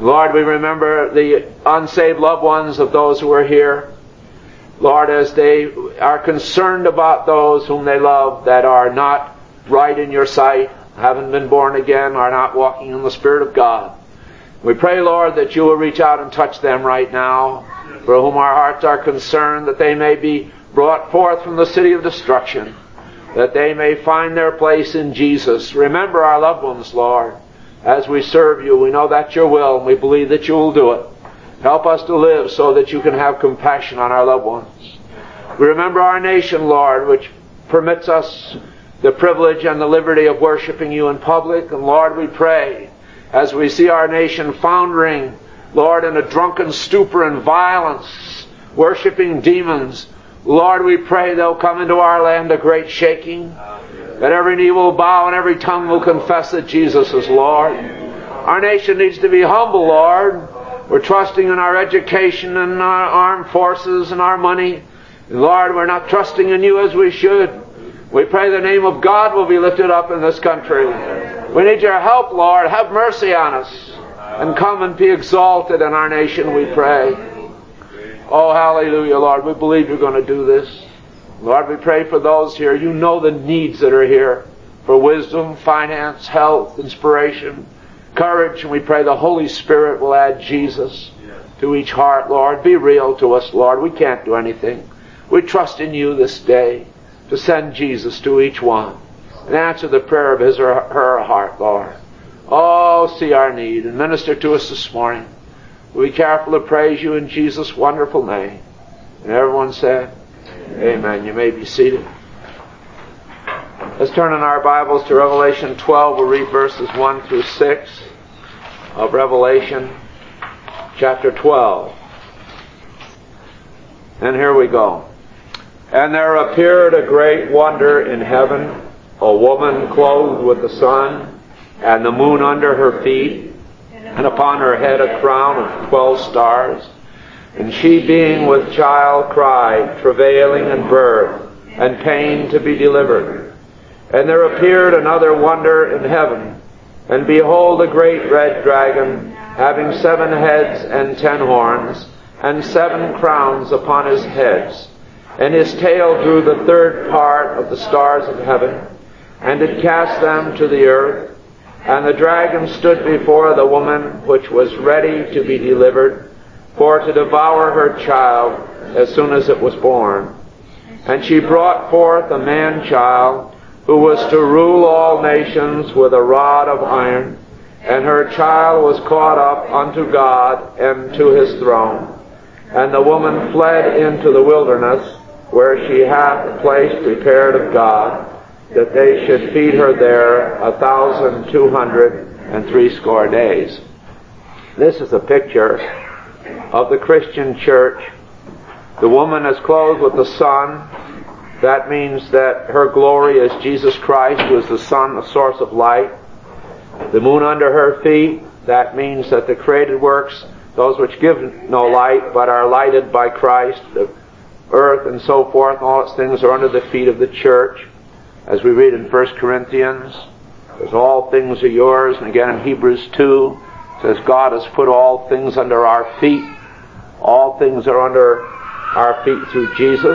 Lord, we remember the unsaved loved ones of those who are here. Lord, as they are concerned about those whom they love that are not right in your sight, haven't been born again, are not walking in the Spirit of God. We pray, Lord, that you will reach out and touch them right now, for whom our hearts are concerned, that they may be brought forth from the city of destruction, that they may find their place in Jesus. Remember our loved ones, Lord. As we serve you, we know that's your will, and we believe that you will do it. Help us to live so that you can have compassion on our loved ones. We remember our nation, Lord, which permits us the privilege and the liberty of worshiping you in public. And Lord, we pray, as we see our nation foundering, Lord, in a drunken stupor and violence, worshiping demons, Lord, we pray there'll come into our land a great shaking, that every knee will bow and every tongue will confess that Jesus is Lord. Our nation needs to be humble, Lord. We're trusting in our education and our armed forces and our money. And Lord, we're not trusting in you as we should. We pray the name of God will be lifted up in this country. We need your help, Lord. Have mercy on us. And come and be exalted in our nation, we pray. Oh, hallelujah, Lord. We believe you're going to do this. Lord, we pray for those here. You know the needs that are here for wisdom, finance, health, inspiration, courage. And we pray the Holy Spirit will add Jesus to each heart, Lord. Be real to us, Lord. We can't do anything. We trust in you this day to send Jesus to each one and answer the prayer of his or her heart, Lord. Oh, see our need and minister to us this morning. We careful to praise you in Jesus' wonderful name. And everyone said, Amen. You may be seated. Let's turn in our Bibles to Revelation 12. We'll read verses 1 through 6 of Revelation chapter 12. And here we go. And there appeared a great wonder in heaven, a woman clothed with the sun, and the moon under her feet, and upon her head a crown of 12 stars. And she, being with child, cried, travailing in birth, and pain to be delivered. And there appeared another wonder in heaven, and behold, a great red dragon, having 7 heads and 10 horns, and 7 crowns upon his heads. And his tail drew the 3rd part of the stars of heaven, and did cast them to the earth. And the dragon stood before the woman which was ready to be delivered, for to devour her child as soon as it was born. And she brought forth a man-child, who was to rule all nations with a rod of iron. And her child was caught up unto God and to his throne. And the woman fled into the wilderness, where she hath a place prepared of God, that they should feed her there 1,260 days. This is a picture of the Christian church. The woman is clothed with the sun. That means that her glory is Jesus Christ, who is the sun, the source of light. The moon under her feet. That means that the created works, those which give no light but are lighted by Christ, the earth and so forth, all its things are under the feet of the church. As we read in 1 Corinthians, says all things are yours. And again in Hebrews 2, says God has put all things under our feet. All things are under our feet through Jesus.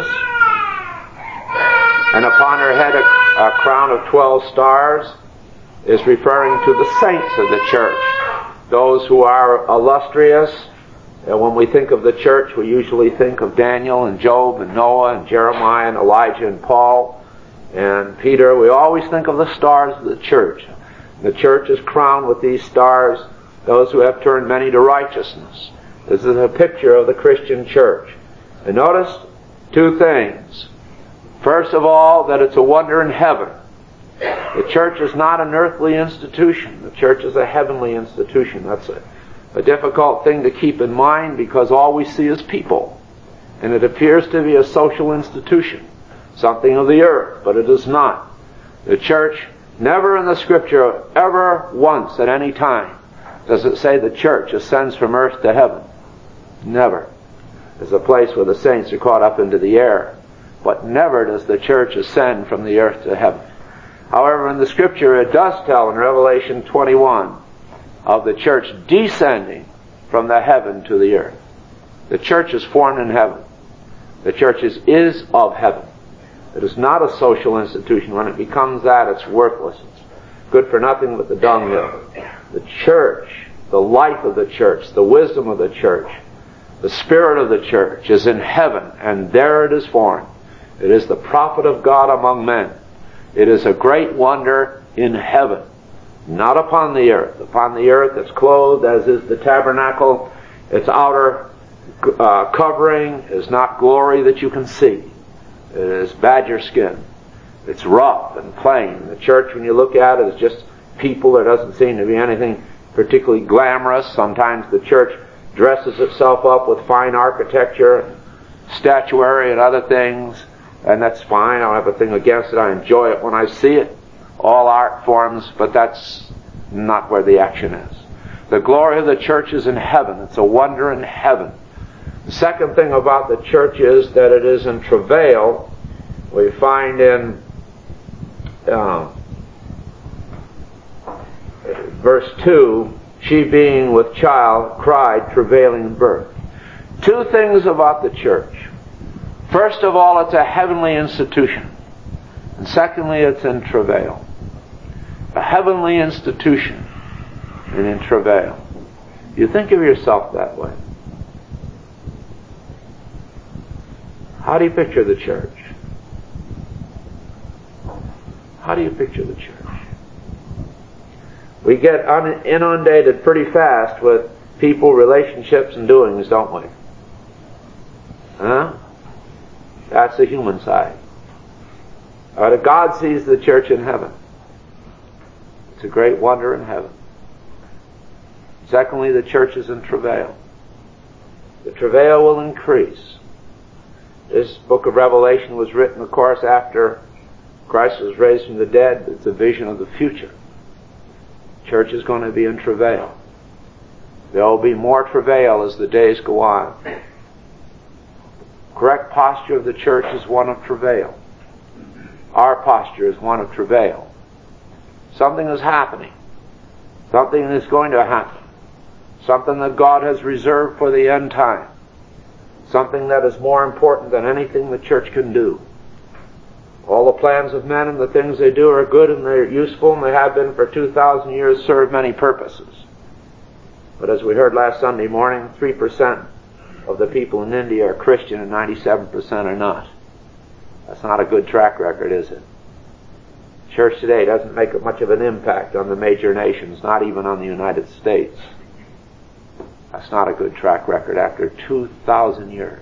And upon her head a crown of 12 stars is referring to the saints of the church, those who are illustrious. And when we think of the church, we usually think of Daniel and Job and Noah and Jeremiah and Elijah and Paul and Peter. We always think of the stars of the church. The church is crowned with these stars, those who have turned many to righteousness. This is a picture of the Christian church. And notice 2 things. First of all, that it's a wonder in heaven. The church is not an earthly institution. The church is a heavenly institution. That's a difficult thing to keep in mind, because all we see is people. And it appears to be a social institution, something of the earth, but it is not. The church, never in the Scripture, ever once at any time, does it say the church ascends from earth to heaven. Never. It's a place where the saints are caught up into the air. But never does the church ascend from the earth to heaven. However, in the Scripture it does tell in Revelation 21 of the church descending from the heaven to the earth. The church is formed in heaven. The church is of heaven. It is not a social institution. When it becomes that, it's worthless. It's good for nothing but the dunghill. The church, the life of the church, the wisdom of the church, the spirit of the church is in heaven, and there it is formed. It is the prophet of God among men. It is a great wonder in heaven, not upon the earth. Upon the earth it's clothed, as is the tabernacle. Its outer covering is not glory that you can see. It is badger skin. It's rough and plain. The church, when you look at it, is just people. There doesn't seem to be anything particularly glamorous. Sometimes the church dresses itself up with fine architecture, statuary, and other things, and that's fine. I don't have a thing against it. I enjoy it when I see it. All art forms, but that's not where the action is. The glory of the church is in heaven. It's a wonder in heaven. The second thing about the church is that it is in travail. We find in verse 2, she being with child cried, travailing in birth. Two things about the church. First of all, it's a heavenly institution. And secondly, it's in travail. A heavenly institution and in travail. You think of yourself that way. How do you picture the church? How do you picture the church? We get inundated pretty fast with people, relationships, and doings, don't we? Huh? That's the human side. God sees the church in heaven. It's a great wonder in heaven. Secondly, the church is in travail. The travail will increase. This book of Revelation was written, of course, after Christ was raised from the dead. It's a vision of the future. The church is going to be in travail. There will be more travail as the days go on. Correct posture of the church is one of travail. Our posture is one of travail. Something is happening. Something is going to happen. Something that God has reserved for the end time. Something that is more important than anything the church can do. All the plans of men and the things they do are good and they're useful, and they have been for 2,000 years, serve many purposes. But as we heard last Sunday morning, 3% of the people in India are Christian and 97% are not. That's not a good track record, is it? Church today doesn't make much of an impact on the major nations, not even on the United States. That's not a good track record after 2,000 years.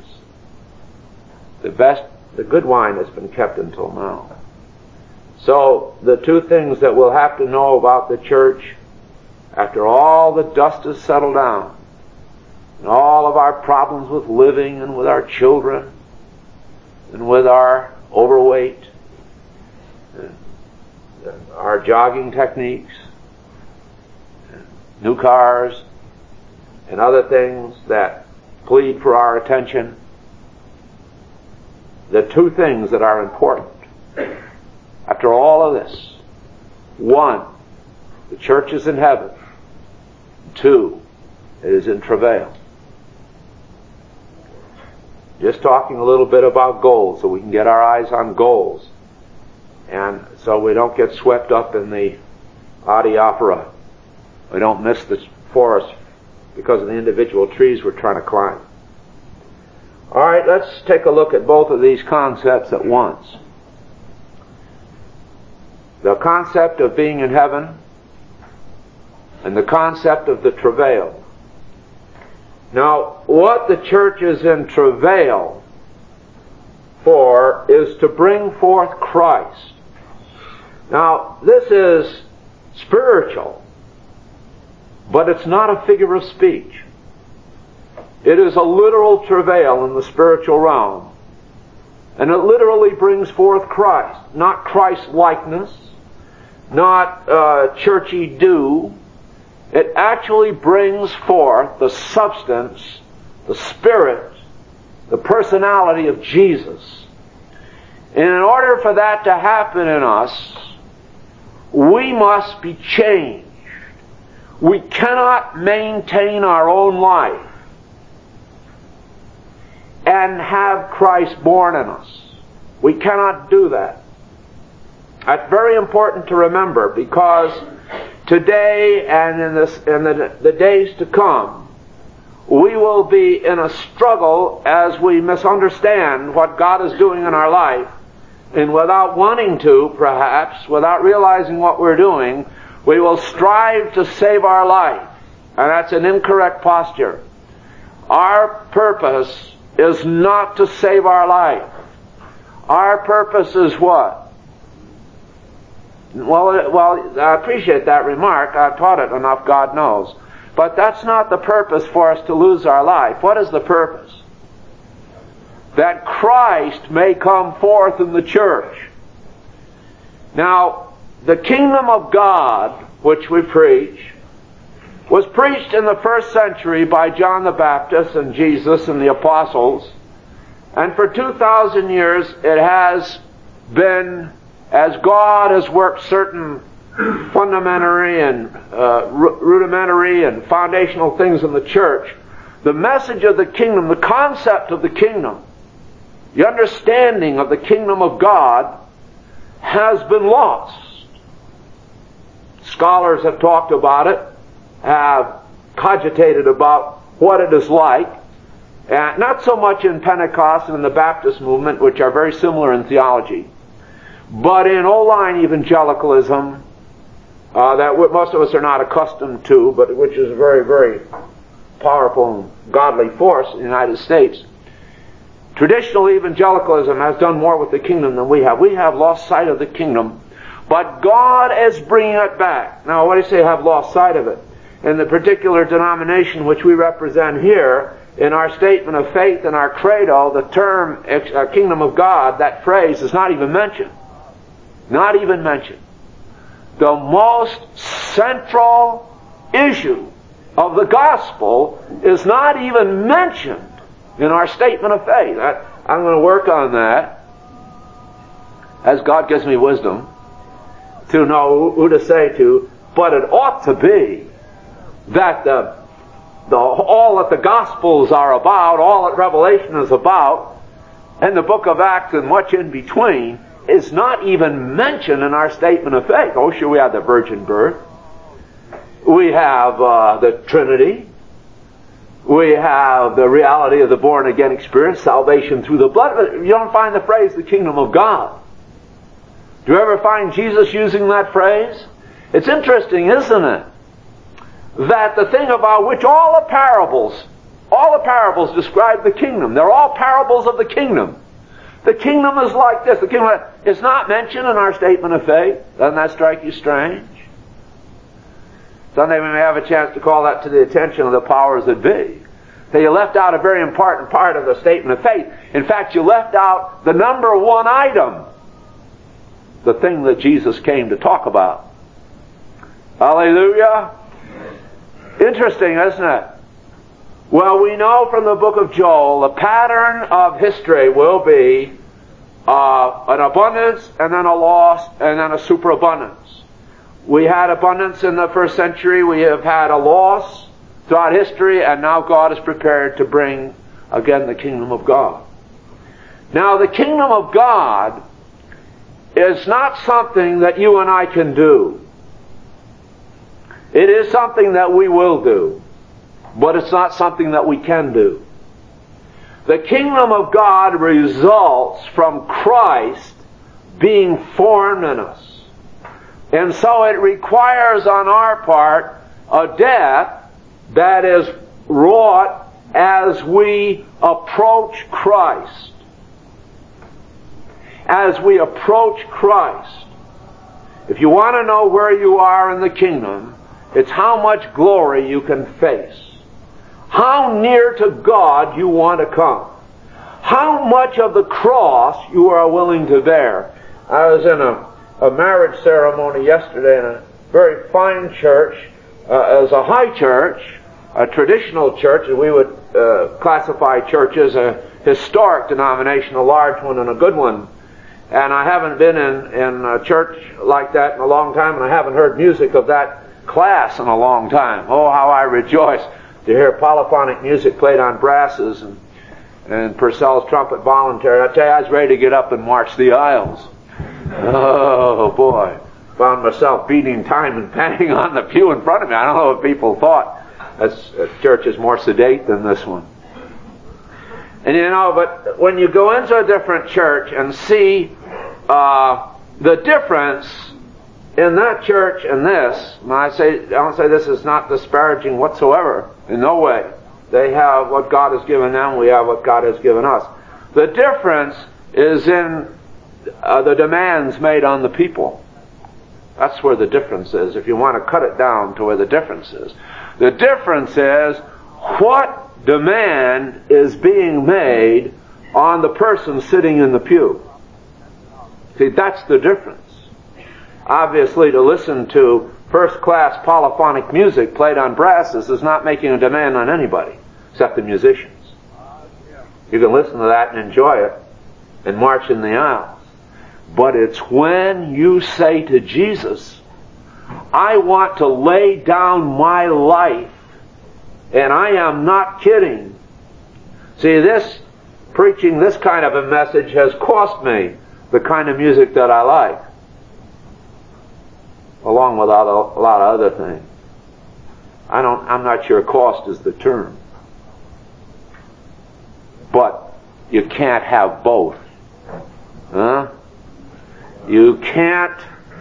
The good wine has been kept until now. So, the two things that we'll have to know about the church after all the dust has settled down, and all of our problems with living and with our children, and with our overweight, and our jogging techniques, and new cars, and other things that plead for our attention. The two things that are important after all of this: one, the church is in heaven; two, it is in travail. Just talking a little bit about goals so we can get our eyes on goals, and so we don't get swept up in the adiaphora. We don't miss the forest because of the individual trees we're trying to climb. All right, let's take a look at both of these concepts at once. The concept of being in heaven and the concept of the travail. Now, what the church is in travail for is to bring forth Christ. Now, this is spiritual, but it's not a figure of speech. It is a literal travail in the spiritual realm. And it literally brings forth Christ. Not Christ-likeness, not churchy do. It actually brings forth the substance, the spirit, the personality of Jesus. And in order for that to happen in us, we must be changed. We cannot maintain our own life and have Christ born in us. We cannot do that. That's very important to remember, because today and in the days to come, we will be in a struggle as we misunderstand what God is doing in our life, and without wanting to, perhaps, without realizing what we're doing, we will strive to save our life. And that's an incorrect posture. Our purpose is not to save our life. Our purpose is what? Well, I appreciate that remark. I've taught it enough, God knows. But that's not the purpose for us to lose our life. What is the purpose? That Christ may come forth in the church. Now, the kingdom of God, which we preach, was preached in the first century by John the Baptist and Jesus and the apostles. And for 2,000 years it has been, as God has worked certain rudimentary and foundational things in the church, the message of the kingdom, the concept of the kingdom, the understanding of the kingdom of God has been lost. Scholars have talked about it, have cogitated about what it is like, not so much in Pentecost and in the Baptist movement, which are very similar in theology, but in old-line evangelicalism, that most of us are not accustomed to, but which is a very, very powerful and godly force in the United States. Traditional evangelicalism has done more with the kingdom than we have. We have lost sight of the kingdom, but God is bringing it back. Now, what do you say, have lost sight of it? In the particular denomination which we represent here, in our statement of faith and our credo, the term kingdom of God, that phrase, is not even mentioned. Not even mentioned. The most central issue of the gospel is not even mentioned in our statement of faith. I'm going to work on that as God gives me wisdom to know who to say to, but it ought to be that all that the Gospels are about, all that Revelation is about, and the book of Acts and much in between, is not even mentioned in our statement of faith. Oh, sure, we have the virgin birth. We have the Trinity. We have the reality of the born-again experience, salvation through the blood. You don't find the phrase, the kingdom of God. Do you ever find Jesus using that phrase? It's interesting, isn't it? That the thing about which all the parables describe the kingdom. They're all parables of the kingdom. The kingdom is like this. The kingdom is not mentioned in our statement of faith. Doesn't that strike you strange? Someday we may have a chance to call that to the attention of the powers that be. So you left out a very important part of the statement of faith. In fact, you left out the number one item. The thing that Jesus came to talk about. Hallelujah. Interesting, isn't it? Well, we know from the book of Joel, the pattern of history will be an abundance, and then a loss, and then a superabundance. We had abundance in the first century. We have had a loss throughout history, and now God is prepared to bring again the kingdom of God. Now, the kingdom of God is not something that you and I can do. It is something that we will do, but it's not something that we can do. The kingdom of God results from Christ being formed in us. And so it requires on our part a death that is wrought as we approach Christ. As we approach Christ. If you want to know where you are in the kingdom, it's how much glory you can face. How near to God you want to come. How much of the cross you are willing to bear. I was in a marriage ceremony yesterday in a very fine church. As a high church, a traditional church, and we would classify churches a historic denomination, a large one and a good one. And I haven't been in a church like that in a long time, and I haven't heard music of that class in a long time. Oh, how I rejoice to hear polyphonic music played on brasses and Purcell's trumpet voluntary. I tell you, I was ready to get up and march the aisles. Oh, boy. Found myself beating time and banging on the pew in front of me. I don't know what people thought. This church is more sedate than this one. And but when you go into a different church and see the difference in that church and this, and I don't say this is not disparaging whatsoever, in no way. They have what God has given them, we have what God has given us. The difference is in the demands made on the people. That's where the difference is, if you want to cut it down to where the difference is. The difference is what demand is being made on the person sitting in the pew. See, that's the difference. Obviously, to listen to first-class polyphonic music played on brasses is not making a demand on anybody, except the musicians. You can listen to that and enjoy it and march in the aisles. But it's when you say to Jesus, I want to lay down my life, and I am not kidding. See, preaching this kind of a message has cost me the kind of music that I like, along with a lot of other things. I'm not sure cost is the term. But you can't have both. Huh? You can't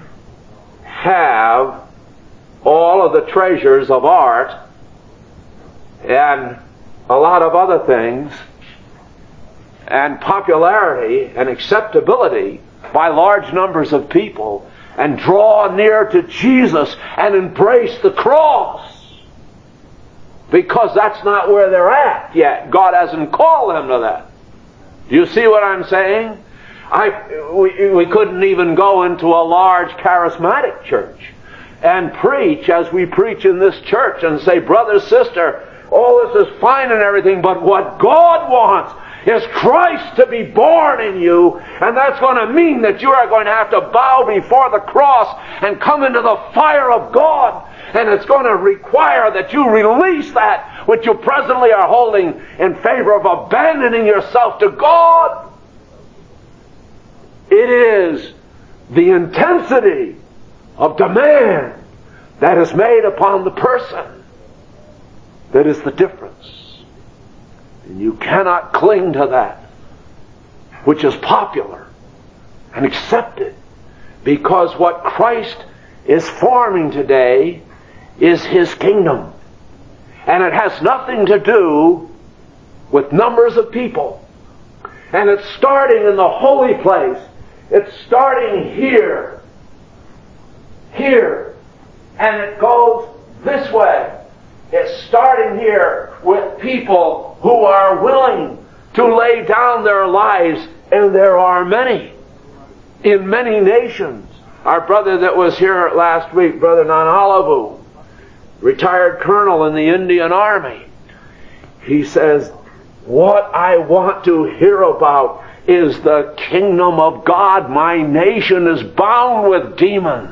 have all of the treasures of art and a lot of other things and popularity and acceptability by large numbers of people and draw near to Jesus and embrace the cross, because that's not where they're at yet. God hasn't called them to that. Do you see what I'm saying? We couldn't even go into a large charismatic church and preach as we preach in this church and say, brother, sister, all this is fine and everything, but what God wants is Christ to be born in you, and that's going to mean that you are going to have to bow before the cross and come into the fire of God, and it's going to require that you release that which you presently are holding in favor of abandoning yourself to God. It is the intensity of demand that is made upon the person that is the difference. And you cannot cling to that which is popular and accepted, because what Christ is forming today is His kingdom. And it has nothing to do with numbers of people. And it's starting in the holy place. It's starting here. Here. And it goes this way. It's starting here with people who are willing to lay down their lives, and there are many in many nations. Our brother that was here last week, Brother Nanalavu, retired colonel in the Indian Army, he says, what I want to hear about is the kingdom of God. My nation is bound with demons.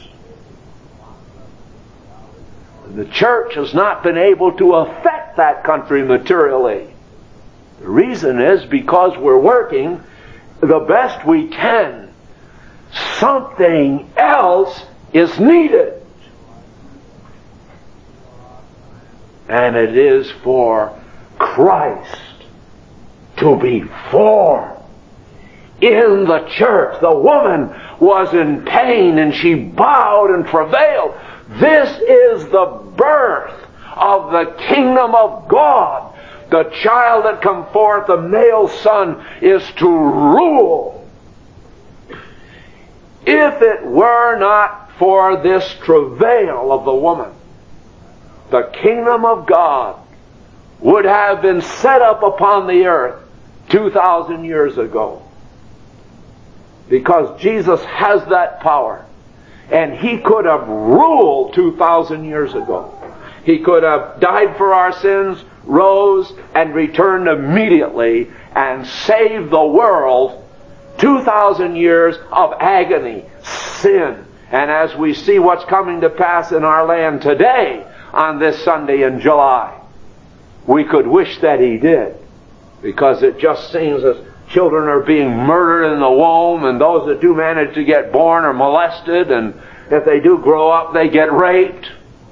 The church has not been able to affect that country materially. The reason is because we're working the best we can. Something else is needed. And it is for Christ to be formed in the church. The woman was in pain and she bowed and travailed. This is the birth of the kingdom of God. The child that come forth, the male son, is to rule. If it were not for this travail of the woman, the kingdom of God would have been set up upon the earth 2,000 years ago. Because Jesus has that power. And He could have ruled 2,000 years ago. He could have died for our sins, rose, and returned immediately and saved the world 2,000 years of agony, sin, And as we see what's coming to pass in our land today on this Sunday in July, we could wish that He did. Because it just seems as children are being murdered in the womb, and those that do manage to get born are molested, and if they do grow up, they get raped.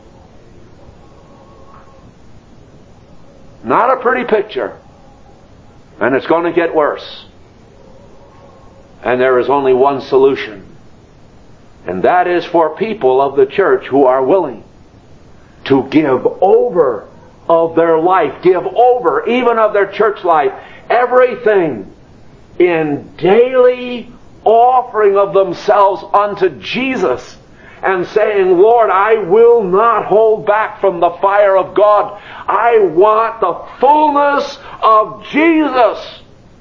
Not a pretty picture. And it's going to get worse. And there is only one solution. And that is for people of the church who are willing to give over of their life, give over even of their church life, everything in daily offering of themselves unto Jesus, and saying, Lord, I will not hold back from the fire of God. I want the fullness of Jesus.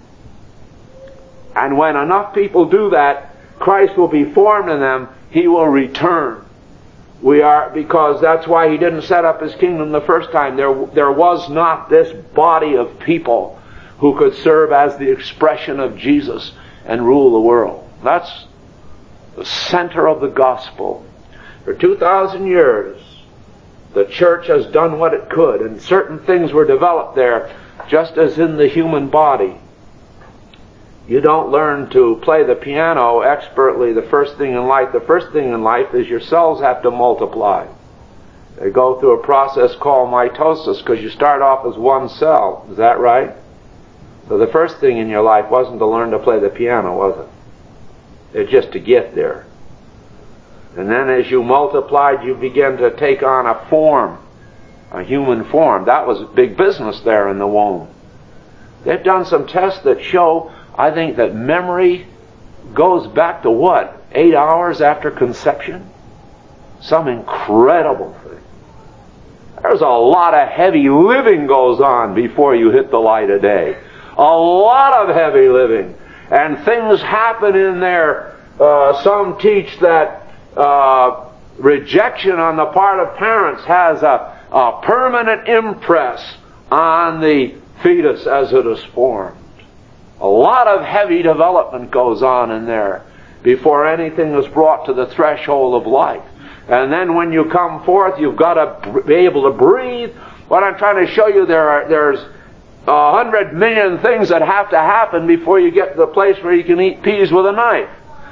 And when enough people do that, Christ will be formed in them. He will return. Because that's why He didn't set up His kingdom the first time. There was not this body of people who could serve as the expression of Jesus and rule the world. That's the center of the gospel. For 2,000 years, the church has done what it could, and certain things were developed there, just as in the human body. You don't learn to play the piano expertly the first thing in life. The first thing in life is your cells have to multiply. They go through a process called mitosis, because you start off as one cell. Is that right? So the first thing in your life wasn't to learn to play the piano, was it? It's just to get there. And then as you multiplied, you began to take on a form, a human form. That was big business there in the womb. They've done some tests that show, I think, that memory goes back to what? 8 hours after conception? Some incredible thing. There's a lot of heavy living goes on before you hit the light of day. A lot of heavy living. And things happen in there. Some teach that rejection on the part of parents has a permanent impress on the fetus as it is formed. A lot of heavy development goes on in there before anything is brought to the threshold of life. And then when you come forth, you've got to be able to breathe. What I'm trying to show you, there's 100 million things that have to happen before you get to the place where you can eat peas with a knife.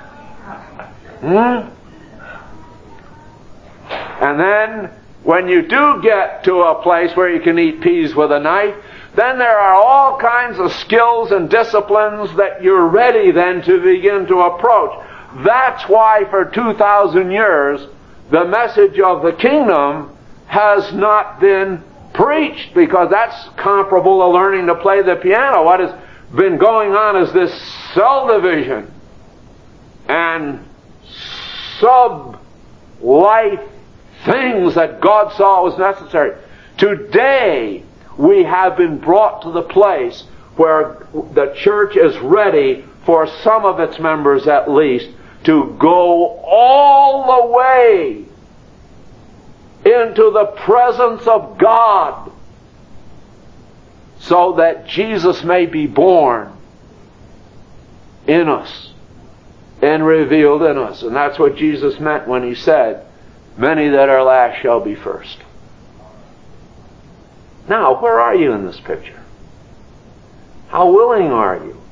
And then, when you do get to a place where you can eat peas with a knife, then there are all kinds of skills and disciplines that you're ready then to begin to approach. That's why for 2,000 years, the message of the kingdom has not been preached, because that's comparable to learning to play the piano. What has been going on is this cell division and sub-life things that God saw was necessary. Today, we have been brought to the place where the church is ready for some of its members at least to go all the way into the presence of God so that Jesus may be born in us and revealed in us. And that's what Jesus meant when He said, many that are last shall be first. Now, where are you in this picture? How willing are you?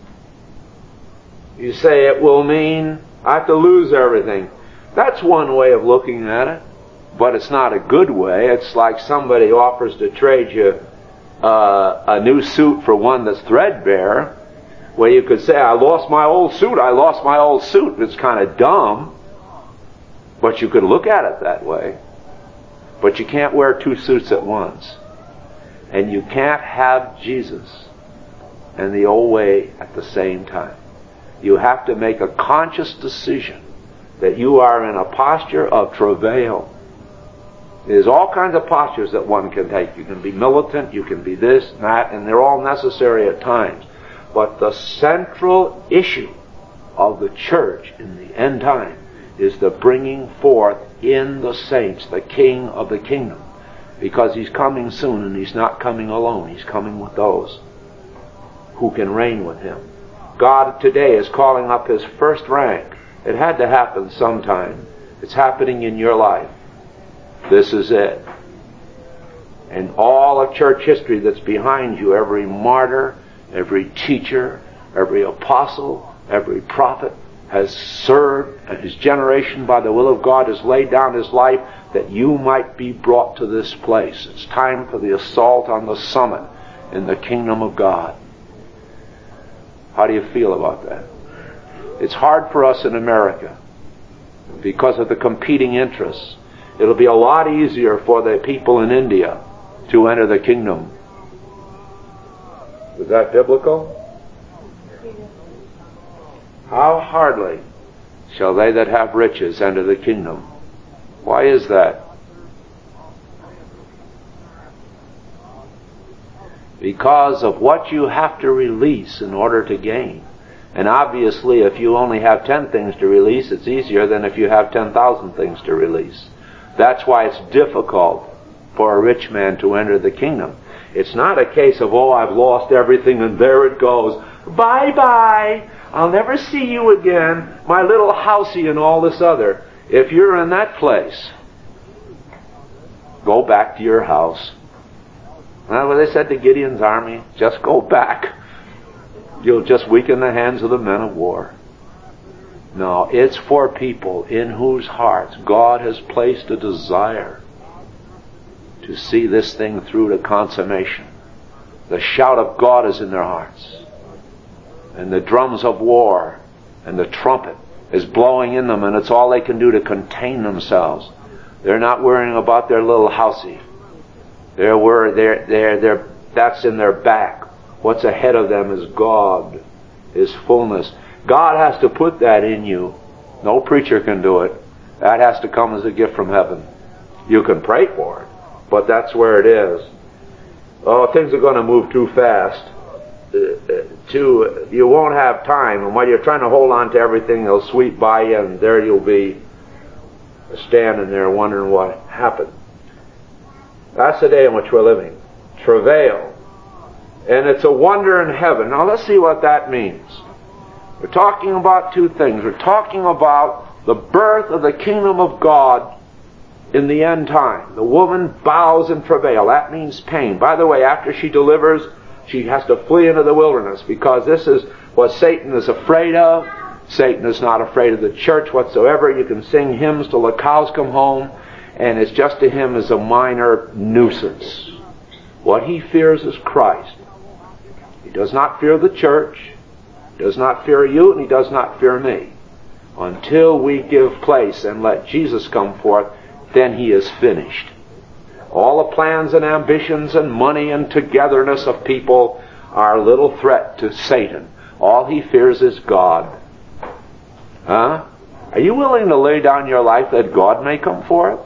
You say it will mean I have to lose everything. That's one way of looking at it, but it's not a good way. It's like somebody offers to trade you a new suit for one that's threadbare, where you could say, I lost my old suit, I lost my old suit. It's kind of dumb, but you could look at it that way. But you can't wear two suits at once. And you can't have Jesus and the old way at the same time. You have to make a conscious decision that you are in a posture of travail. There's all kinds of postures that one can take. You can be militant, you can be this and that, and they're all necessary at times. But the central issue of the church in the end time is the bringing forth in the saints the King of the kingdom. Because He's coming soon, and He's not coming alone. He's coming with those who can reign with Him. God today is calling up His first rank It had to happen sometime. It's happening in your life. This is it. And all of church history that's behind you, every martyr, every teacher, every apostle, every prophet has served, and his generation by the will of God has laid down his life that you might be brought to this place. It's time for the assault on the summit in the kingdom of God. How do you feel about that? It's hard for us in America because of the competing interests. It'll be a lot easier for the people in India to enter the kingdom. Is that biblical? How hardly shall they that have riches enter the kingdom? Why is that? Because of what you have to release in order to gain. And obviously, if you only have 10 things to release, it's easier than if you have 10,000 things to release. That's why it's difficult for a rich man to enter the kingdom. It's not a case of, oh, I've lost everything and there it goes. Bye-bye. I'll never see you again. My little housey and all this other. If you're in that place, go back to your house. That's what they said to Gideon's army. Just go back. You'll just weaken the hands of the men of war. No, it's for people in whose hearts God has placed a desire to see this thing through to consummation. The shout of God is in their hearts. And the drums of war and the trumpet is blowing in them, and it's all they can do to contain themselves. They're not worrying about their little housey. That's in their back. What's ahead of them is God, His fullness. God has to put that in you. No preacher can do it. That has to come as a gift from heaven. You can pray for it, but that's where it is. Oh, things are going to move too fast. You won't have time, and while you're trying to hold on to everything, they'll sweep by you, and there you'll be standing there wondering what happened. That's the day in which we're living. Travail. And it's a wonder in heaven. Now let's see what that means. We're talking about two things. We're talking about the birth of the kingdom of God in the end time. The woman bows in travail. That means pain. By the way, after she delivers, she has to flee into the wilderness, because this is what Satan is afraid of. Satan is not afraid of the church whatsoever. You can sing hymns till the cows come home, and it's just to him as a minor nuisance. What he fears is Christ. He does not fear the church. He does not fear you, and he does not fear me. Until we give place and let Jesus come forth, then he is finished. All the plans and ambitions and money and togetherness of people are a little threat to Satan. All he fears is God. Huh? Are you willing to lay down your life that God may come forth?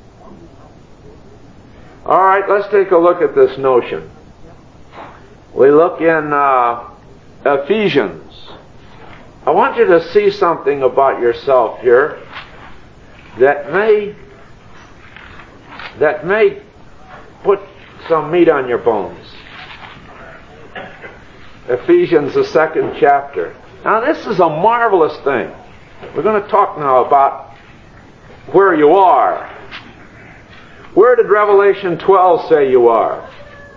All right, let's take a look at this notion. We look in Ephesians. I want you to see something about yourself here that may put some meat on your bones. Ephesians, the 2nd chapter. Now this is a marvelous thing. We're going to talk now about where you are. Where did Revelation 12 say you are?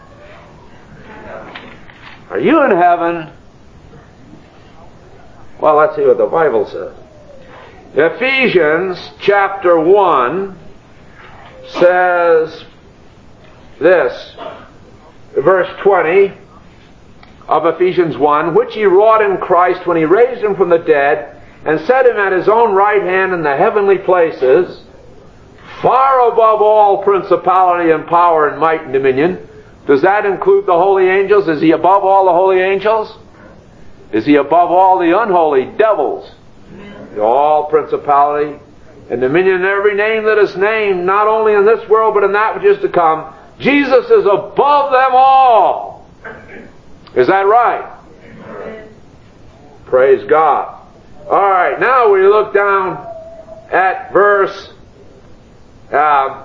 Are you in heaven? Well, let's see what the Bible says. Ephesians chapter 1 says this, verse 20 of Ephesians 1, which he wrought in Christ when he raised him from the dead and set him at his own right hand in the heavenly places, far above all principality and power and might and dominion. Does that include the holy angels? Is he above all the holy angels? Is he above all the unholy devils? All principality and dominion and every name that is named, not only in this world but in that which is to come. Jesus is above them all. Is that right? Praise God. All right, now we look down at verse 5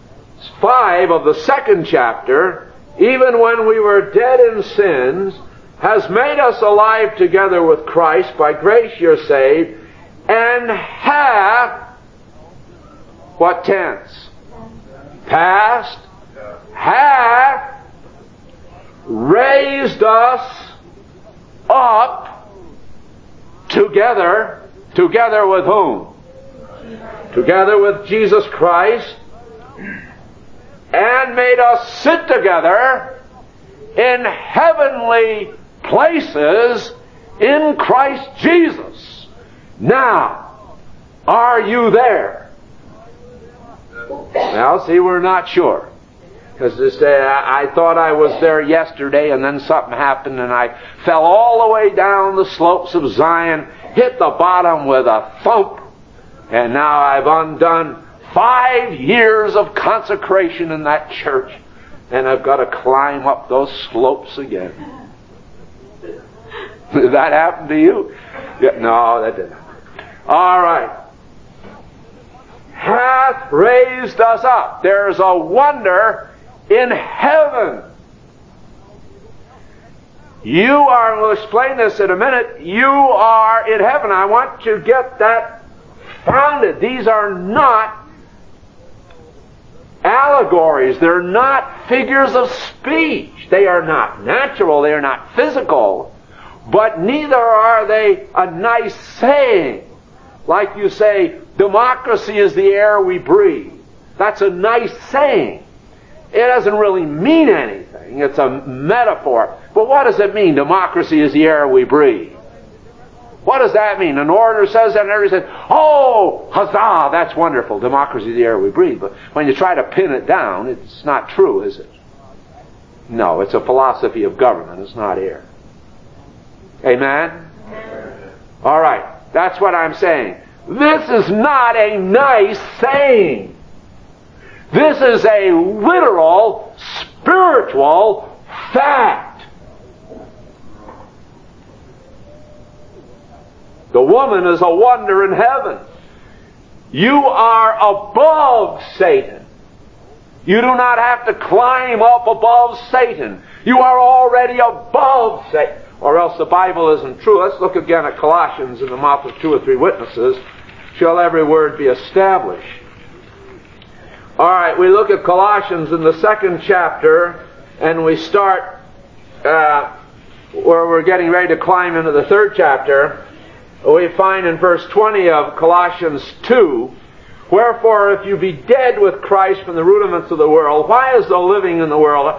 of the 2nd chapter. Even when we were dead in sins, has made us alive together with Christ. By grace you're saved, and hath, what tense? Past. Hath raised us up together. Together with whom? Together with Jesus Christ, and made us sit together in heavenly places in Christ Jesus. Now, are you there? Now, see, we're not sure. Because I thought I was there yesterday, and then something happened, and I fell all the way down the slopes of Zion, hit the bottom with a thump, and now I've undone 5 years of consecration in that church, and I've got to climb up those slopes again. Did that happen to you? Yeah, no, that didn't. All right. Hath raised us up. There's a wonder in heaven. You are, and we'll explain this in a minute, you are in heaven. I want you to get that founded. These are not allegories. They're not figures of speech. They are not natural. They are not physical. But neither are they a nice saying. Like you say, democracy is the air we breathe. That's a nice saying. It doesn't really mean anything. It's a metaphor. But what does it mean? Democracy is the air we breathe. What does that mean? An orator says that and everybody says, oh, huzzah, that's wonderful. Democracy is the air we breathe. But when you try to pin it down, it's not true, is it? No, it's a philosophy of government. It's not air. Amen? All right. That's what I'm saying. This is not a nice saying. This is a literal, spiritual fact. The woman is a wonder in heaven. You are above Satan. You do not have to climb up above Satan. You are already above Satan. Or else the Bible isn't true. Let's look again at Colossians. In the mouth of 2 or 3 witnesses shall every word be established. All right, we look at Colossians in the 2nd chapter, and we start where we're getting ready to climb into the 3rd chapter. We find in verse 20 of Colossians 2, wherefore if you be dead with Christ from the rudiments of the world, why as though living in the world?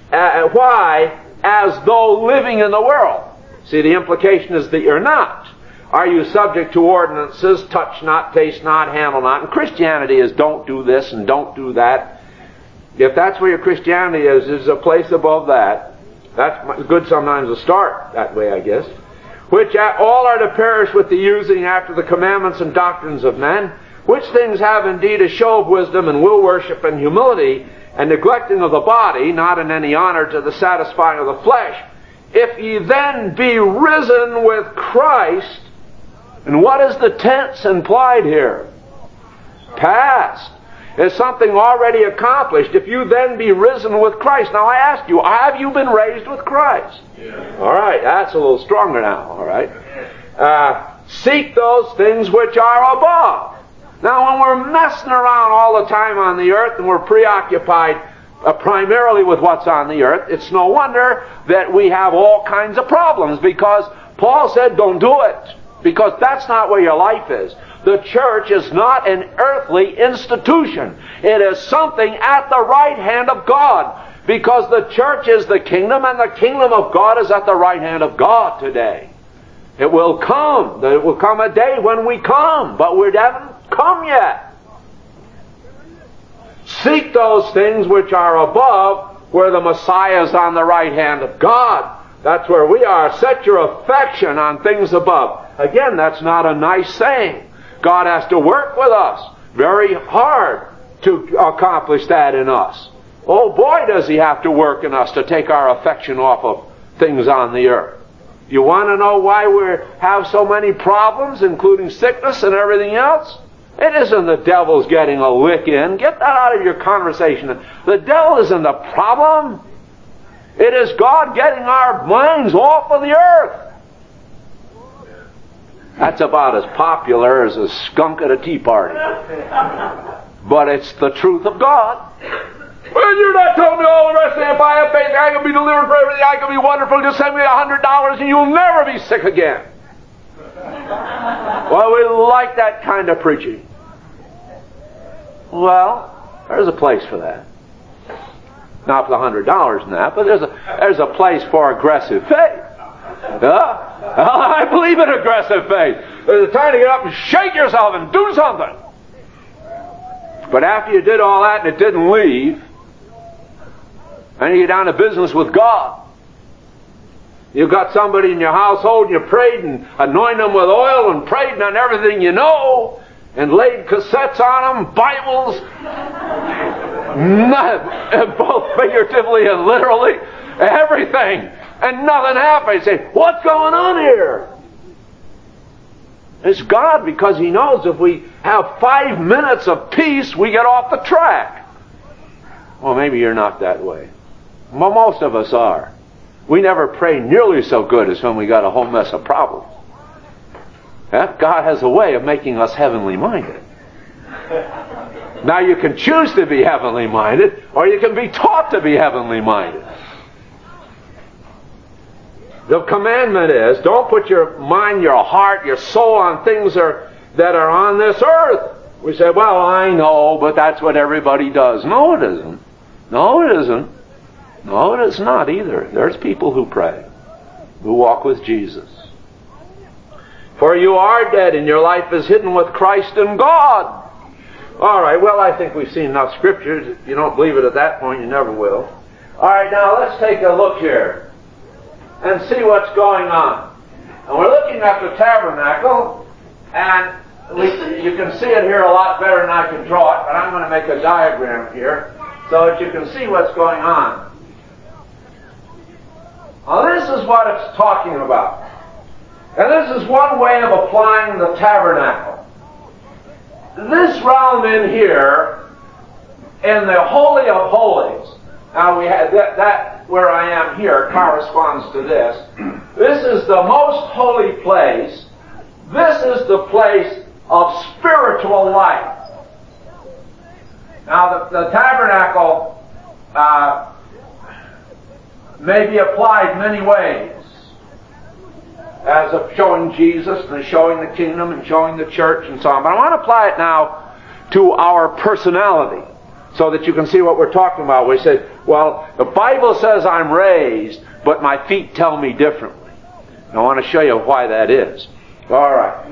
Why as though living in the world? See, the implication is that you're not. Are you subject to ordinances, touch not, taste not, handle not? And Christianity is don't do this and don't do that. If that's where your Christianity is, there's a place above that. That's good sometimes to start that way, I guess. Which all are to perish with the using after the commandments and doctrines of men, which things have indeed a show of wisdom and will worship and humility, and neglecting of the body, not in any honor to the satisfying of the flesh. If ye then be risen with Christ, and what is the tense implied here? Past. It's something already accomplished. If you then be risen with Christ. Now I ask you, have you been raised with Christ? Yeah. All right, that's a little stronger now. All right. Seek those things which are above. Now when we're messing around all the time on the earth and we're preoccupied primarily with what's on the earth, it's no wonder that we have all kinds of problems, because Paul said don't do it, because that's not where your life is. The church is not an earthly institution. It is something at the right hand of God, because the church is the kingdom, and the kingdom of God is at the right hand of God today. It will come. There will come a day when we come, but we haven't come yet. Seek those things which are above, where the Messiah is on the right hand of God. That's where we are. Set your affection on things above. Again, that's not a nice saying. God has to work with us very hard to accomplish that in us. Oh boy, does He have to work in us to take our affection off of things on the earth. You want to know why we have so many problems, including sickness and everything else? It isn't the devil's getting a lick in. Get that out of your conversation. The devil isn't the problem. It is God getting our minds off of the earth. That's about as popular as a skunk at a tea party. But it's the truth of God. Well, you're not telling me all the rest of it. If I have faith, I can be delivered from everything. I can be wonderful. Just send me $100 and you'll never be sick again. Well, we like that kind of preaching. Well, there's a place for that. Not for the $100 and that, but there's a place for aggressive faith. I believe in aggressive faith. There's a time to get up and shake yourself and do something. But after you did all that and it didn't leave, and you get down to business with God. You've got somebody in your household and you prayed and anointed them with oil and prayed on everything you know and laid cassettes on them, Bibles, both figuratively and literally, everything. And nothing happened. You say, what's going on here? It's God, because He knows if we have 5 minutes of peace, we get off the track. Well, maybe you're not that way. Well, most of us are. We never pray nearly so good as when we got a whole mess of problems. God has a way of making us heavenly minded. Now you can choose to be heavenly minded, or you can be taught to be heavenly minded. The commandment is, don't put your mind, your heart, your soul on things that are on this earth. We say, well, I know, but that's what everybody does. No, it isn't. No, it isn't. No, it is not either. There's people who pray, who walk with Jesus. For you are dead, and your life is hidden with Christ in God. All right, well, I think we've seen enough scriptures. If you don't believe it at that point, you never will. All right, now let's take a look here and see what's going on. And we're looking at the tabernacle, and you can see it here a lot better than I can draw it, but I'm going to make a diagram here so that you can see what's going on. Now, this is what it's talking about. And this is one way of applying the tabernacle. This realm in here, in the Holy of Holies, now we had that where I am here corresponds to this. This is the most holy place. This is the place of spiritual life. Now the tabernacle may be applied many ways, as of showing Jesus and showing the kingdom and showing the church and so on. But I want to apply it now to our personality so that you can see what we're talking about. We say, well, the Bible says I'm raised, but my feet tell me differently. And I want to show you why that is. All right.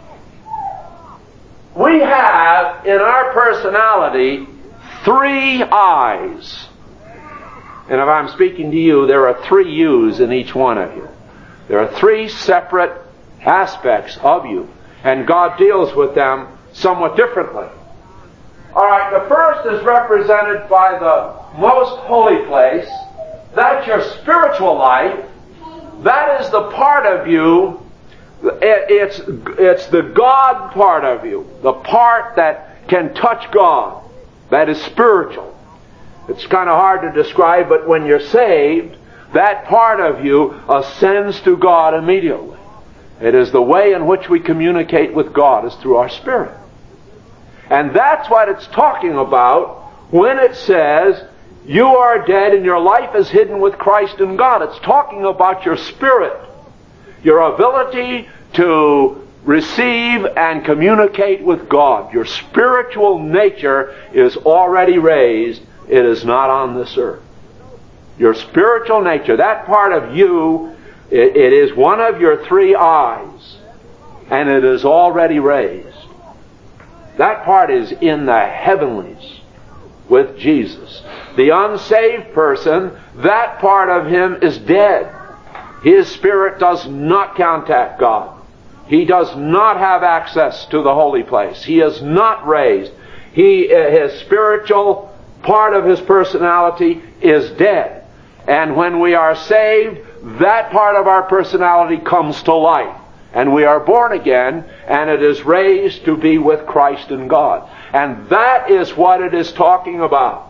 We have in our personality 3 eyes. And if I'm speaking to you, there are 3 yous in each one of you. There are 3 separate aspects of you, and God deals with them somewhat differently. All right, the first is represented by the most holy place. That's your spiritual life. That is the part of you. It's the God part of you, the part that can touch God. That is spiritual. It's kind of hard to describe, but when you're saved, that part of you ascends to God immediately. It is the way in which we communicate with God is through our spirit. And that's what it's talking about when it says, you are dead and your life is hidden with Christ in God. It's talking about your spirit. Your ability to receive and communicate with God. Your spiritual nature is already raised. It is not on this earth. Your spiritual nature, that part of you, it is one of your 3 eyes, and it is already raised. That part is in the heavenlies with Jesus. The unsaved person, that part of him is dead. His spirit does not contact God. He does not have access to the holy place. He is not raised. His spiritual part of his personality is dead. And when we are saved, that part of our personality comes to life. And we are born again, and it is raised to be with Christ in God. And that is what it is talking about.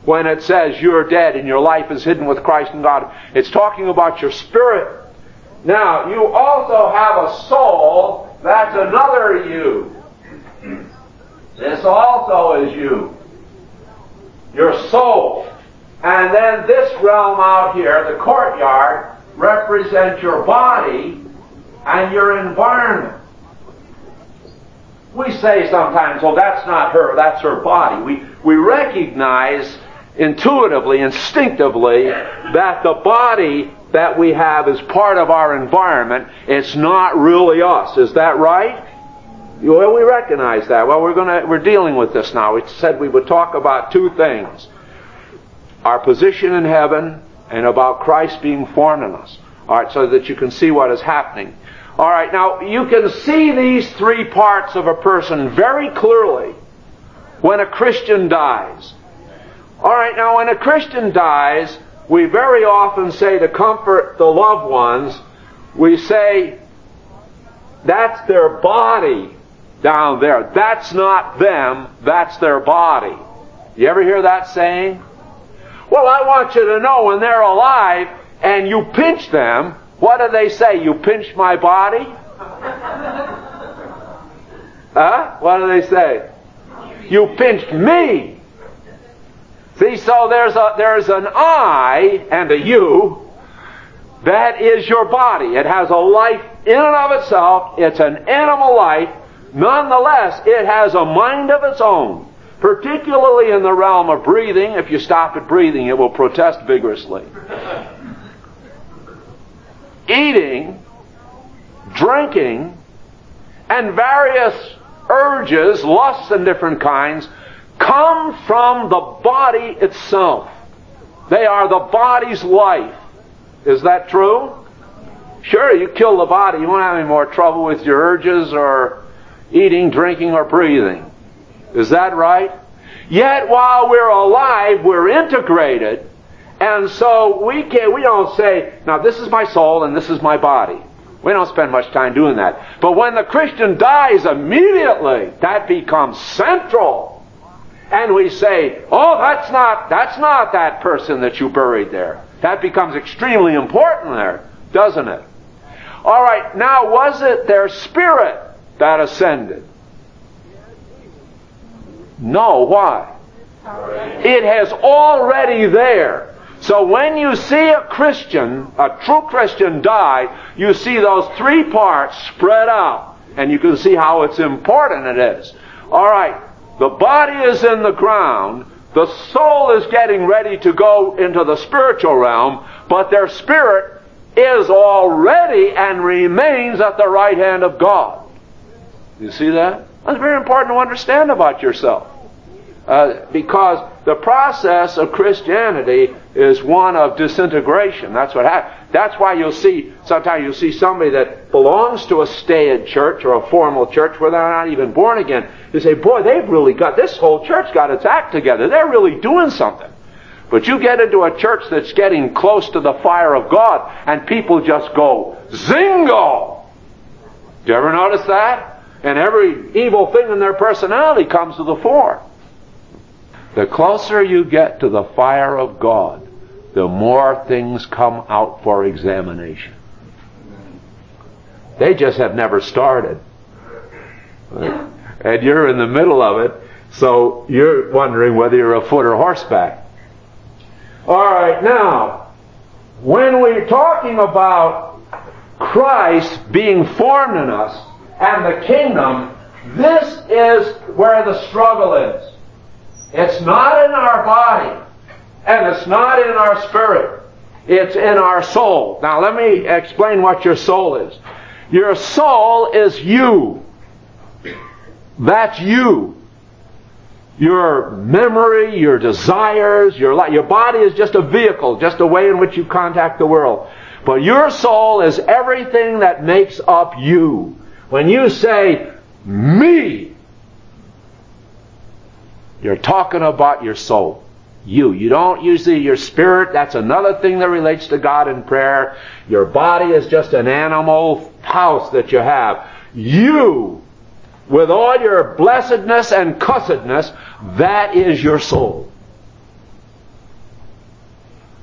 when it says you're dead and your life is hidden with Christ in God. It's talking about your spirit. Now, you also have a soul. That's another you. This also is you. Your soul. And then this realm out here, the courtyard, represents your body and your environment. We say sometimes, well, that's not her, that's her body. We recognize intuitively, instinctively, that the body that we have is part of our environment. It's not really us. Is that right? Well, we recognize that. Well, we're dealing with this now. We said we would talk about two things. Our position in heaven and about Christ being formed in us. All right, so that you can see what is happening. All right, now you can see these three parts of a person very clearly when a Christian dies. All right, now when a Christian dies, we very often say to comfort the loved ones, we say, that's their body down there. That's not them, that's their body. You ever hear that saying? Well, I want you to know when they're alive and you pinch them, what do they say? You pinched my body? Huh? What do they say? You pinched me. See, so there's an I and a you. That is your body. It has a life in and of itself. It's an animal life. Nonetheless, it has a mind of its own. Particularly in the realm of breathing. If you stop at breathing, it will protest vigorously. Eating, drinking, and various urges, lusts and different kinds, come from the body itself. They are the body's life. Is that true? Sure, you kill the body, you won't have any more trouble with your urges or eating, drinking, or breathing. Is that right? Yet while we're alive, we're integrated, and so we don't say, now this is my soul and this is my body. We don't spend much time doing that. But when the Christian dies, immediately that becomes central. And we say, oh, that's not that person that you buried there. That becomes extremely important there, doesn't it? All right, now was it their spirit that ascended? No, why? It has already there. So when you see a Christian, a true Christian die, you see those three parts spread out. And you can see how it's important it is. All right, the body is in the ground. The soul is getting ready to go into the spiritual realm. But their spirit is already and remains at the right hand of God. You see that? That's very important to understand about yourself. Because the process of Christianity is one of disintegration. That's what happens. That's why sometimes you'll see somebody that belongs to a staid church or a formal church where they're not even born again. You say, boy, this whole church got its act together. They're really doing something. But you get into a church that's getting close to the fire of God and people just go, zingo! Do you ever notice that? And every evil thing in their personality comes to the fore. The closer you get to the fire of God, the more things come out for examination. They just have never started. And you're in the middle of it, so you're wondering whether you're afoot or horseback. All right, now, when we're talking about Christ being formed in us and the kingdom, this is where the struggle is. It's not in our body, and it's not in our spirit. It's in our soul. Now let me explain what your soul is. Your soul is you. That's you. Your memory, your desires, your life. Your body is just a vehicle, just a way in which you contact the world. But your soul is everything that makes up you. When you say, me, you're talking about your soul. You don't usually your spirit. That's another thing that relates to God in prayer. Your body is just an animal house that you have. You, with all your blessedness and cussedness, that is your soul.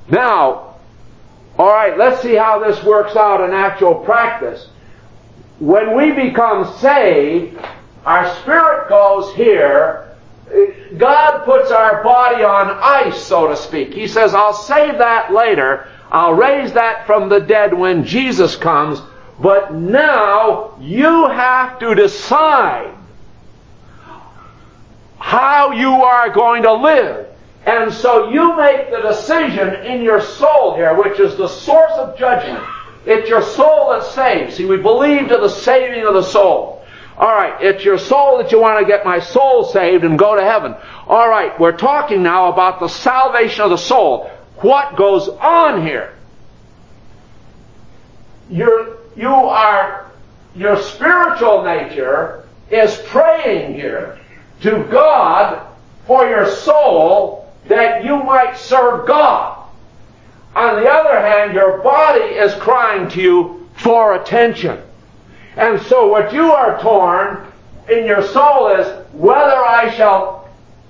Now, all right, let's see how this works out in actual practice. When we become saved, our spirit goes here. God puts our body on ice, so to speak. He says, I'll save that later. I'll raise that from the dead when Jesus comes. But now you have to decide how you are going to live. And so you make the decision in your soul here, which is the source of judgment. It's your soul that saves. See, we believe to the saving of the soul. All right, it's your soul that you want to get my soul saved and go to heaven. All right, we're talking now about the salvation of the soul. What goes on here? Your spiritual nature is praying here to God for your soul that you might serve God. On the other hand, your body is crying to you for attention. And so what you are torn in your soul is whether I shall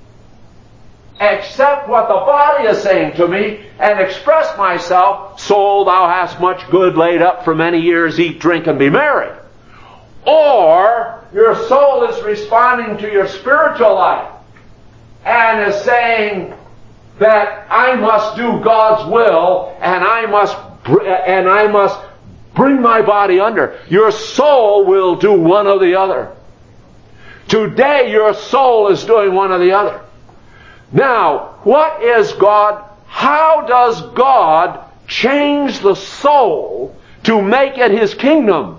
accept what the body is saying to me and express myself, soul, thou hast much good laid up for many years, eat, drink, and be merry. Or your soul is responding to your spiritual life and is saying that I must do God's will and I must bring my body under. Your soul will do one or the other. Today your soul is doing one or the other. Now, what is God? How does God change the soul to make it His kingdom?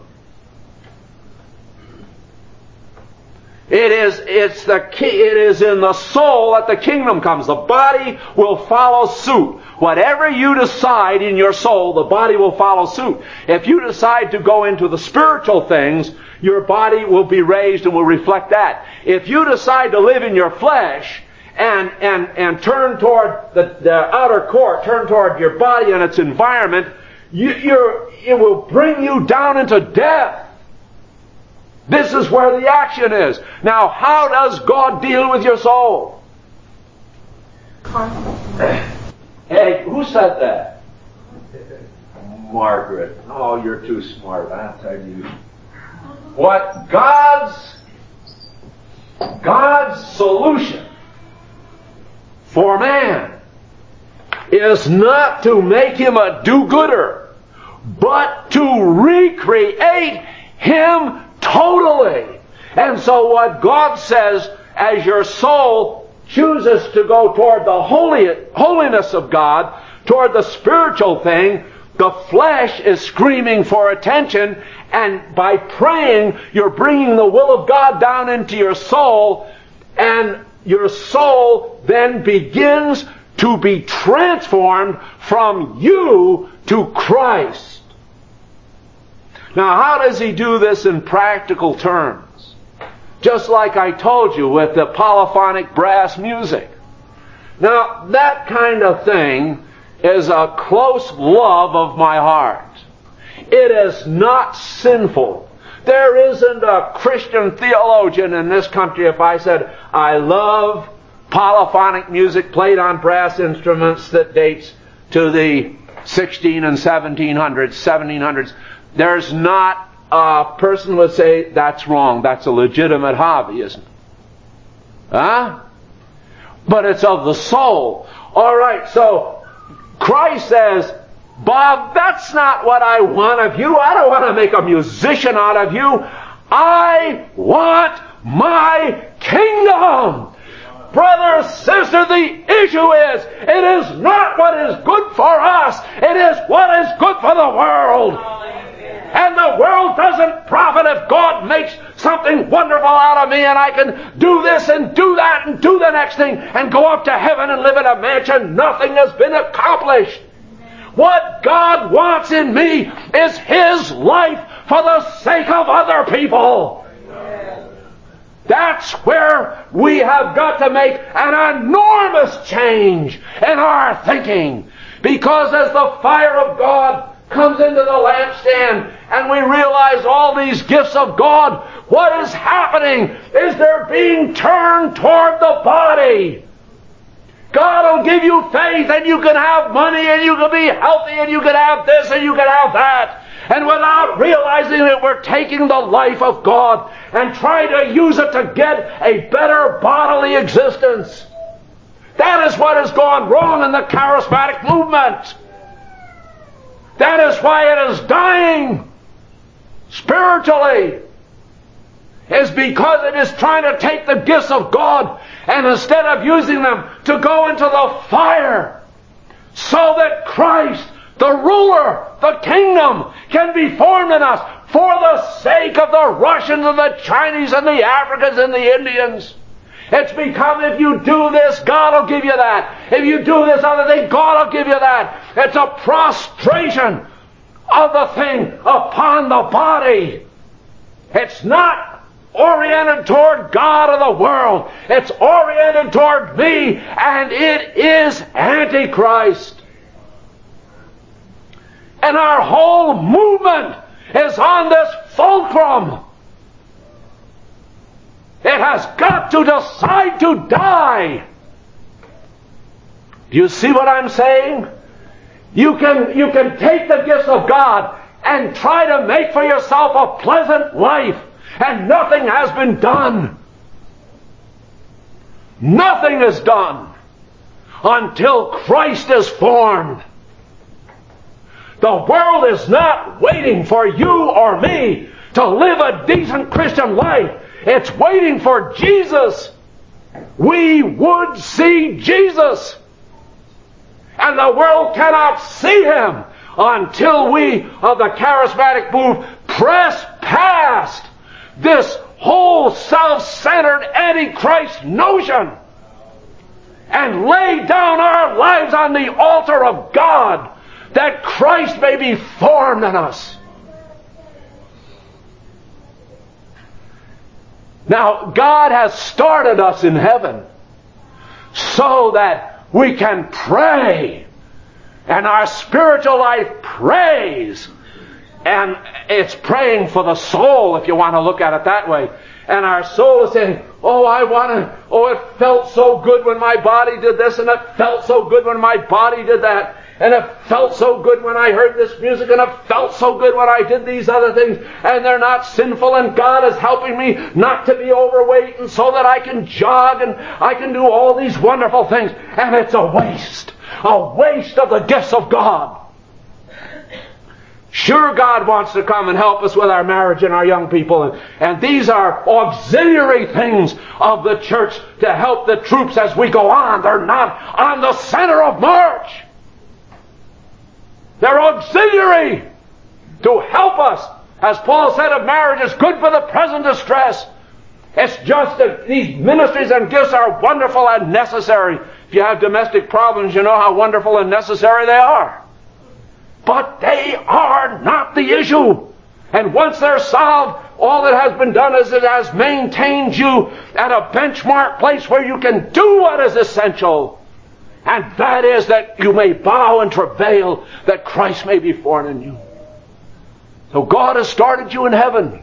It is in the soul that the kingdom comes. The body will follow suit. Whatever you decide in your soul, the body will follow suit. If you decide to go into the spiritual things, your body will be raised and will reflect that. If you decide to live in your flesh and turn toward the outer court, turn toward your body and its environment, it will bring you down into death. This is where the action is. Now, how does God deal with your soul? Hey, who said that? Margaret. Oh, you're too smart. I'll tell you. What God's solution for man is not to make him a do-gooder, but to recreate him totally. And so what God says, as your soul chooses to go toward the holiness of God, toward the spiritual thing, the flesh is screaming for attention, and by praying, you're bringing the will of God down into your soul, and your soul then begins to be transformed from you to Christ. Now, how does He do this in practical terms? Just like I told you with the polyphonic brass music. Now, that kind of thing is a close love of my heart. It is not sinful. There isn't a Christian theologian in this country, if I said, I love polyphonic music played on brass instruments that dates to the 16 and 1700s. There's not a person who would say, that's wrong. That's a legitimate hobby, isn't it? Huh? But it's of the soul. All right, so Christ says, Bob, that's not what I want of you. I don't want to make a musician out of you. I want my kingdom. Brother, sister, the issue is, it is not what is good for us. It is what is good for the world. And the world doesn't profit if God makes something wonderful out of me and I can do this and do that and do the next thing and go up to heaven and live in a mansion. Nothing has been accomplished. What God wants in me is His life for the sake of other people. That's where we have got to make an enormous change in our thinking. Because as the fire of God comes into the lampstand and we realize all these gifts of God, what is happening is they're being turned toward the body. God will give you faith, and you can have money, and you can be healthy, and you can have this, and you can have that. And without realizing that we're taking the life of God and trying to use it to get a better bodily existence. That is what has gone wrong in the charismatic movement. That is why it is dying spiritually. Is because it is trying to take the gifts of God and instead of using them to go into the fire so that Christ, the ruler, the kingdom, can be formed in us for the sake of the Russians and the Chinese and the Africans and the Indians. It's become, if you do this, God will give you that. If you do this other thing, God will give you that. It's a prostration of the thing upon the body. It's not oriented toward God or the world. It's oriented toward me, and it is Antichrist. And our whole movement is on this fulcrum. It has got to decide to die. Do you see what I'm saying? You can take the gifts of God and try to make for yourself a pleasant life, and nothing has been done. Nothing is done until Christ is formed. The world is not waiting for you or me to live a decent Christian life. It's waiting for Jesus. We would see Jesus. And the world cannot see Him until we of the charismatic move press past this whole self-centered Antichrist notion and lay down our lives on the altar of God that Christ may be formed in us. Now, God has started us in heaven so that we can pray, and our spiritual life prays. And it's praying for the soul, if you want to look at it that way. And our soul is saying, it felt so good when my body did this, and it felt so good when my body did that. And it felt so good when I heard this music, and it felt so good when I did these other things. And they're not sinful, and God is helping me not to be overweight, and so that I can jog, and I can do all these wonderful things. And it's a waste of the gifts of God. Sure, God wants to come and help us with our marriage and our young people. And these are auxiliary things of the church to help the troops as we go on. They're not on the center of march. They're auxiliary to help us. As Paul said of marriage, it's good for the present distress. It's just that these ministries and gifts are wonderful and necessary. If you have domestic problems, you know how wonderful and necessary they are. But they are not the issue. And once they're solved, all that has been done is it has maintained you at a benchmark place where you can do what is essential. And that is that you may bow and travail, that Christ may be formed in you. So God has started you in heaven.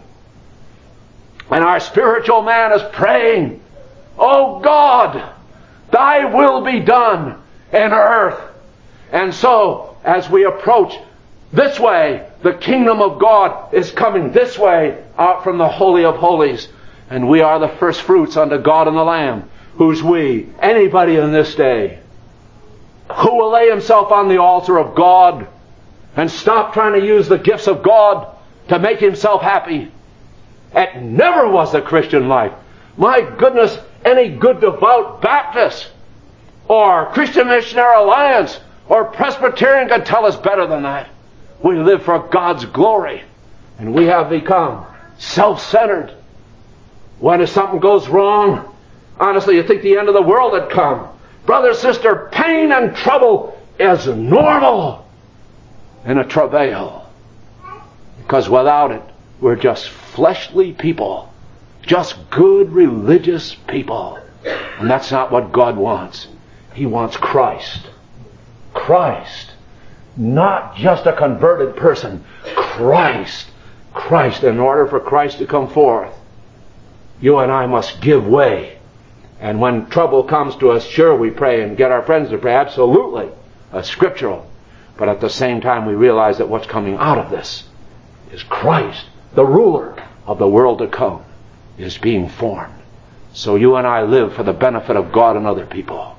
And our spiritual man is praying, "Oh God, Thy will be done in earth." And so, as we approach this way, the kingdom of God is coming this way out from the Holy of Holies. And we are the first fruits unto God and the Lamb. Who's we? Anybody in this day who will lay himself on the altar of God and stop trying to use the gifts of God to make himself happy. It never was the Christian life. My goodness, any good devout Baptist or Christian Missionary Alliance or Presbyterian can tell us better than that. We live for God's glory, and we have become self-centered. When something goes wrong, honestly, you think the end of the world had come. Brother, sister, pain and trouble is normal in a travail. Because without it, we're just fleshly people. Just good religious people. And that's not what God wants. He wants Christ. Christ. Not just a converted person. Christ. Christ. In order for Christ to come forth, you and I must give way And when trouble comes to us, sure, we pray and get our friends to pray. Absolutely. Scriptural. But at the same time, we realize that what's coming out of this is Christ, the ruler of the world to come, is being formed. So you and I live for the benefit of God and other people.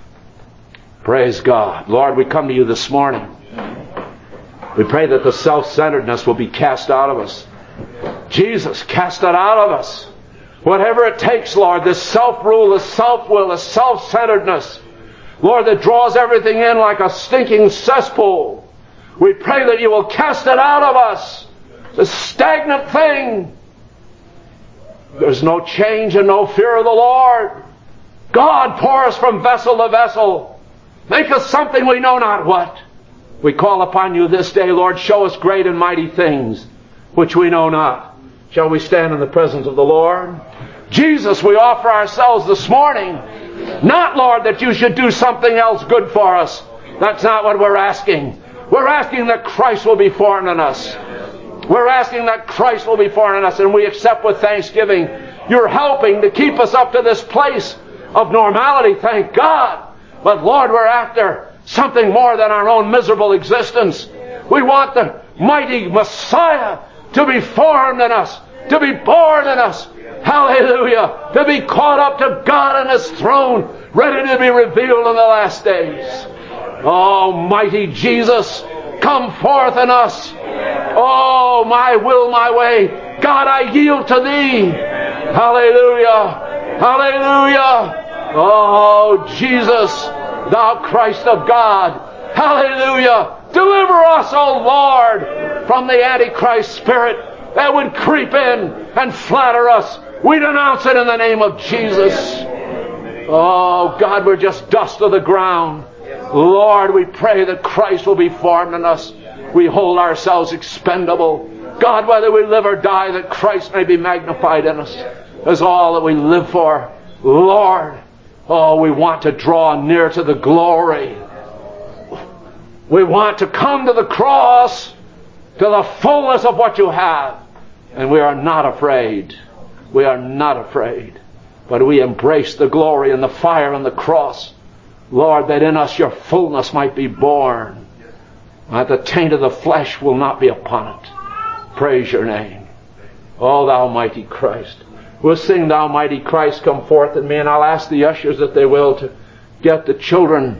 Praise God. Lord, we come to you this morning. We pray that the self-centeredness will be cast out of us. Jesus, cast it out of us. Whatever it takes, Lord, this self-rule, this self-will, this self-centeredness, Lord, that draws everything in like a stinking cesspool. We pray that you will cast it out of us. This stagnant thing. There's no change and no fear of the Lord. God, pour us from vessel to vessel. Make us something we know not what. We call upon you this day, Lord. Show us great and mighty things which we know not. Shall we stand in the presence of the Lord? Jesus, we offer ourselves this morning. Not, Lord, that you should do something else good for us. That's not what we're asking. We're asking that Christ will be formed in us. We're asking that Christ will be formed in us, and we accept with thanksgiving your helping to keep us up to this place of normality, thank God. But Lord, we're after something more than our own miserable existence. We want the mighty Messiah to be formed in us, to be born in us. Hallelujah. To be caught up to God and His throne, ready to be revealed in the last days. Oh, mighty Jesus, come forth in us. Oh, my will, my way. God, I yield to Thee. Hallelujah. Hallelujah. Oh, Jesus, Thou Christ of God. Hallelujah. Deliver us, O Lord, from the Antichrist spirit that would creep in and flatter us. We denounce it in the name of Jesus. Oh, God, we're just dust of the ground. Lord, we pray that Christ will be formed in us. We hold ourselves expendable. God, whether we live or die, that Christ may be magnified in us is all that we live for. Lord, oh, we want to draw near to the glory. We want to come to the cross, to the fullness of what you have. And we are not afraid. We are not afraid. But we embrace the glory and the fire and the cross. Lord, that in us your fullness might be born. That the taint of the flesh will not be upon it. Praise your name. Oh, thou mighty Christ. We'll sing Thou Mighty Christ Come Forth in Me, and I'll ask the ushers that they will to get the children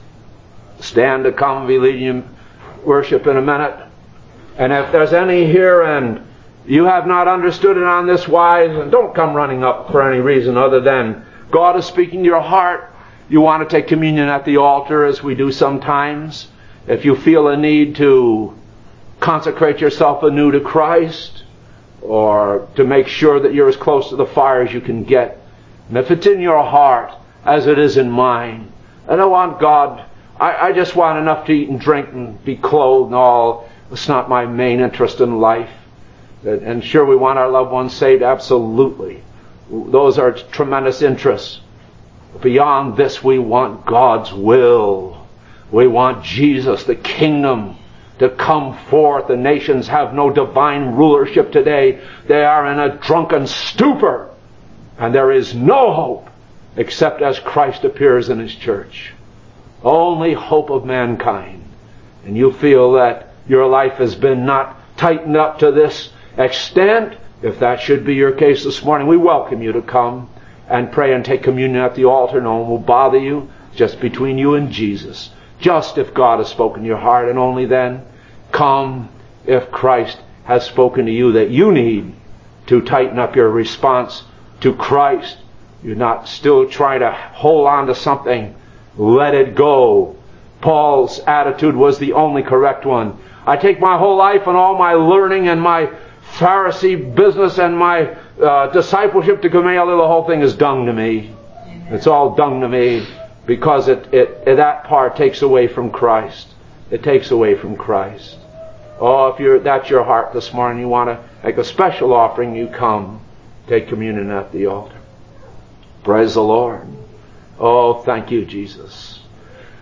stand to come. Be leading you worship in a minute. And if there's any here and you have not understood it on this wise, and don't come running up for any reason other than God is speaking to your heart. You want to take communion at the altar as we do sometimes. If you feel a need to consecrate yourself anew to Christ, or to make sure that you're as close to the fire as you can get. And if it's in your heart, as it is in mine, and I want God, I just want enough to eat and drink and be clothed and all. It's not my main interest in life. And sure, we want our loved ones saved, absolutely. Those are tremendous interests. Beyond this, we want God's will. We want Jesus, the kingdom, to come forth. The nations have no divine rulership today. They are in a drunken stupor. And there is no hope except as Christ appears in His church. Only hope of mankind. And you feel that your life has been not tightened up to this extent. If that should be your case this morning, we welcome you to come and pray and take communion at the altar. No one will bother you. Just between you and Jesus. Just if God has spoken to your heart, and only then. Come if Christ has spoken to you that you need to tighten up your response to Christ. You're not still trying to hold on to something. Let it go. Paul's attitude was the only correct one. I take my whole life and all my learning and my Pharisee business and my discipleship to Gamaliel. The whole thing is dung to me. It's all dung to me because that part takes away from Christ. It takes away from Christ. Oh, if that's your heart this morning, you want to make a special offering, you come. Take communion at the altar. Praise the Lord. Oh, thank you, Jesus.